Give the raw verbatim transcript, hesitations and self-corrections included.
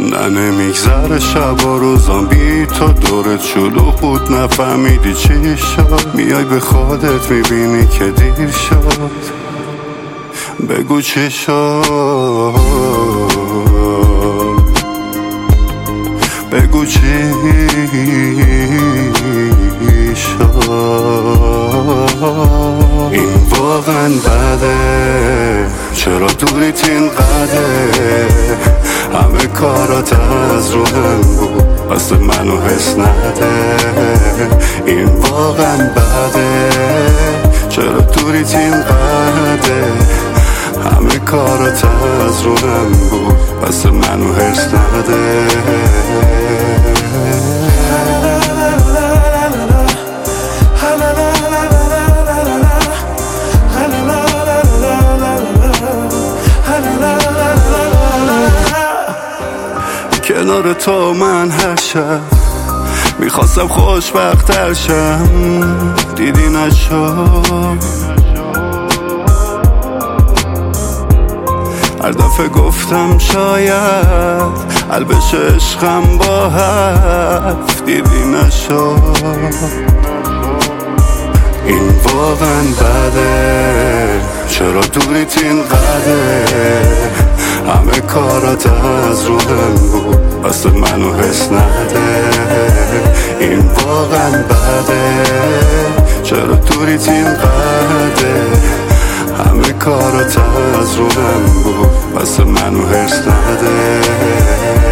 نه نمیگذره شب و روزان بی تو دورت شلوغ بود نفهمیدی چی شد. میای به خودت میبینی که دیر شد. بگو چی شد، بگو چی شد. این واقعا بده، چرا دوریت اینقدر؟ همه کارات از رو هم بود، بس منو حس نده. این واقعا بده، چرا دوریت اینقدر؟ همه کارات از رو هم بود، بس منو حس نده. کنار تو من هر شب میخواستم خوشبخت‌تر شم، دیدی نشد. هر دفعه گفتم شاید حل بشه عشقم با حرف، دیدی نشد. این واقعا بده، چرا دوریت اینقدر؟ همه کارات از رو هم بود، بس منو حس نده. این واقعا بده، چرا دوریت اینقدر؟ همه کارات از رو هم بود، بس منو حس نده.